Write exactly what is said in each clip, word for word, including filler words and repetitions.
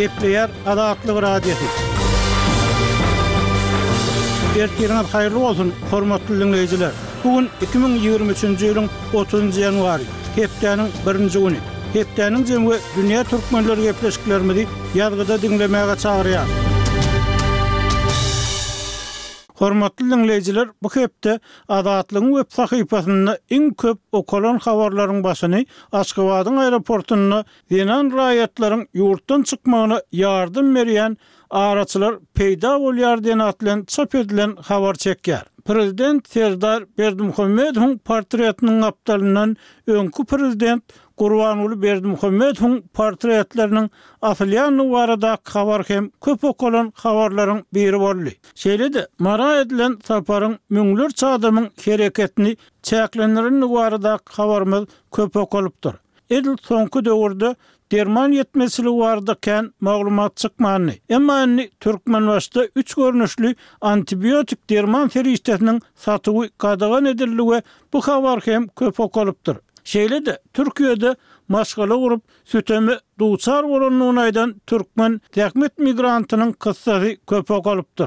Gepleyer Adatlyk radiosu. Ertirňiz haýyrly bolsun, hormatly dinleýijiler. Bugün iki bin ýygrimi üçinji ýylyň otuzunjy ýanwary, hepdeniň birinji güni. Hepdeniň jemgy dünýä türkmenleri gepleşiklerimizi ýazgyda dinlemäge çagyrýar. Hormatly dinleýijiler, bu hepde Adatlygyň web sahypasynda iň köp okalan habarlaryň başyny Aşgabatyň aeroportuna Yenan raýatlaryň ýurtdan çykmagyna ýardym berýän araçylar peýda bolýar diýen atlan çap edilen habar çekýär. Prezident Serdar Berdimuhammedowyň portretiniň aptalyndan öňkü prezident Gurbanuly Berdimuhammedowyň portretleriniň asylýany barada habar hem köp okalan habarlaryň biri boldy. Şeýle-de mara edilen saparyň müňlerçe adamyň hereketini çäklenlerini barada habarymyz köp okalypdyr. Edil soňky döwürde derman yetmesili bardaken maglumat çykmany. Emma indi Türkmenbaşda üç görnüşli antibiotik derman feriştesiniň satygy gadagan ediligi bu habar hem köp okalypdyr. Şeýle-de Türkiýede maşgala gurup sütemi duçar bolanyny aýdan türkmen täkmet migrantynyň kıssasy köp okalypdyr.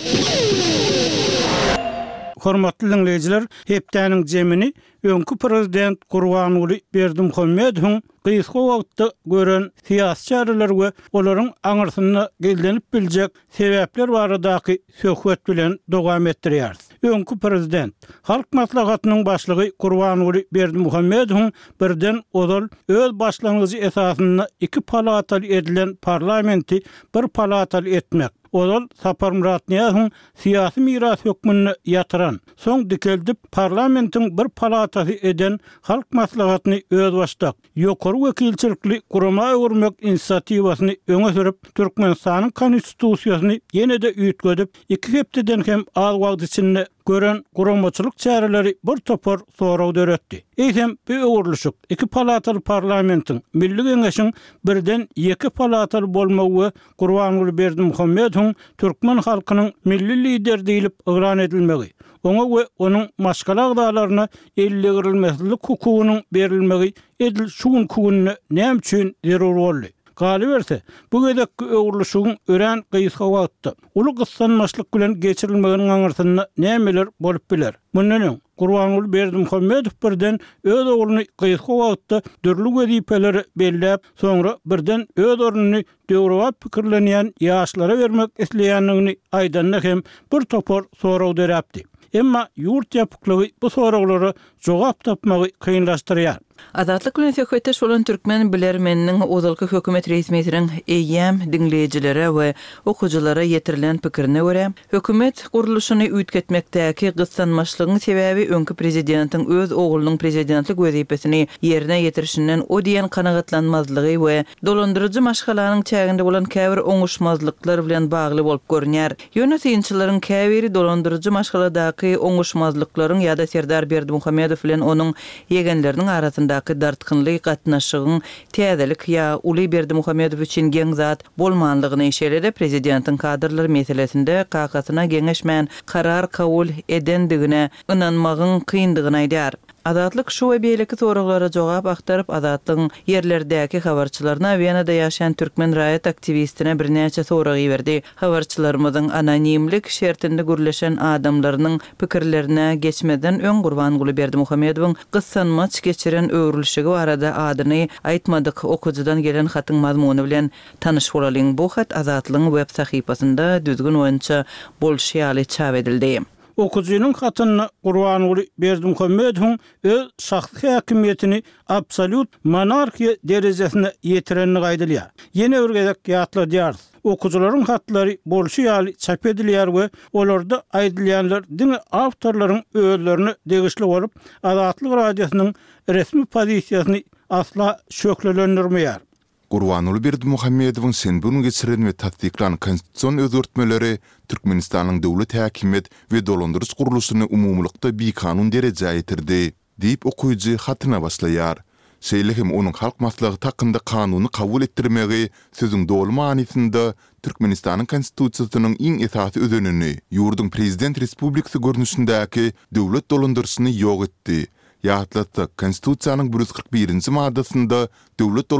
Hormatly dinleýijiler, hepdeniň jemini öňkü prezident Gurbanuly Berdimuhammedowyň gysga wagtda gören siýasatçylar we olaryň aňyrsyna geldenip biljek sebäpler baradaky söhbet bilen dowam etdirýär. Öňkü prezident halk maslahatynyň başlygy Gurbanuly Berdimuhammedowyň birden odal öz başlangyjy esasyna iki palataly edilen parlamenti bir palataly etmek. Odal Sapar Murat Niýazowyň syýasy miras hökmüni ýatyran, soň dikeldip parlamentiň bir palatasy eden halk maslahatyny öz başdak, ýokary wekilçilikli gurama öwürmek inisiatiwasyny öňe sürüp Türkmenistanyň konstitusiýasyny ýene-de üýtgedip iki hepdeden hem az wagt içinde gören guramaçylyk çäreleri bir topar soraw döretdi. Eýsem bu öwürlüşik iki palataly parlamentiň Milli Geňeşiň birden iki palataly bolmagy Gurbanuly Berdimuhammedowyň türkmen halkynyň milli lider diýilip ýylan edilmegi, oňa we onuň maşgala agdalaryna ellegirilmezlik hukugynyň berilmegi edil şuň kugyny näme üçin zerur boldy. Galy berse, bu gedekki öwürlüşigiň ören gysga wagtda uly gyssanmaçlyk bilen geçirilmeginiň aňyrsyna nämeler bolup biler. Mundan Gurbanuly Berdimuhammedow birden öz ogluny gysga wagtda dürli wezipeleri belläp, soňra birden öz ornuny döwrewap pikirlenýän ýaşlara bermek isleýänligini aýdanna hem bir topar soraw derapdy. Emma ýurt ýapyklygy bu sorawlara jogap tapmagy kynlaşdyrýar. Adatlyk bilen söhbetdeş bolan türkmen bilermeniniň ozalky hökümet resmiýetiniň eýýäm dinleýijilere we okuwçylara ýetirilen pikirine görä, hökümet guruluşyny üýtgetmekdäki gyssanmaçlygyň sebäbi öňkü prezidentiň öz oglunyň prezidentlik wezipesini ýerine ýetirişinden o diýen kanagatlanmazlygy we dolandyrjy maşgalanyň çäginde bolan käbir oňuşmazlyklar bilen bagly bolup görünýär. Ýönetimçilerin käbiri dolandyrjy maşgaladaky oňuşmazlyklaryň ýa-da Serdar Berdimuhammedow bilen onuň ýegenleriniň arasynda dartkynly gatnaşygyň täzelik ýa Uly Berdimuhammedow üçin geň zat bolmanlygyny şeýle-de prezidentiň kadrlary meselesinde kakasyna geňeşmän karar kabul edendigine ynanmagyň kyndygyny aýdýar. Adatlyk şu we beýleki soraglara jogap aktaryp adatlyň ýerlerdäki habarçylaryna Wienada ýaşaýan türkmen raýat aktivistine birnäçe sorag berdi. Habarçylarymyzyň anonimlik şertinde gürleşen adamlarynyň pikirlerine geçmeden öň Gurbanuly Berdimuhammedowyň gyssanmaç geçiren öwrülüşigi barada adyny aýtmadyk okuwçydan gelen hatyň mazmuny bilen tanyş bolalyň. Bu hat Azatlyň web sahypasynda düzgün boýunça bolşýaly çap edildi. Okuwçynyň hatyny Gurbanuly Berdimuhammedowyň öz şahsy häkimiýetini absolut monarkiýa derejesine ýetirenini gaýdylýar. Ýene bir gezek ýatladýar. Okuwçylaryň hatlary bolşýaly çap edilýär we olarda aýdylýanlar diňe awtorlaryň özlerini degişli bolup Adatlyk radiosynyň resmi pozisiýasyny asla şöklendirmeýär. Gurbanuly Berdimuhammedowyň senbuni geçiren we tatbiklan konstitusiýon özgörtmeleri Türkmenistanyň döwlet häkimet we dolandyrjy guruluşyny umumlykda bir kanun dereje ýetirdi diýip okuwçy hatyna başlaýar. Şeýle hem onuň halk maslahaty hakynda kanuny kabul etdirmegi sözüň dolu manysynda Türkmenistanyň konstitusiýasynyň iň esasy özenini ýurdun prezident respublikasy görnüşindäki döwlet dolandyrjysyny ýok etdi. Ýatlatda konstitusiýanyň bir yüz kırk birinji maddasynda döwlet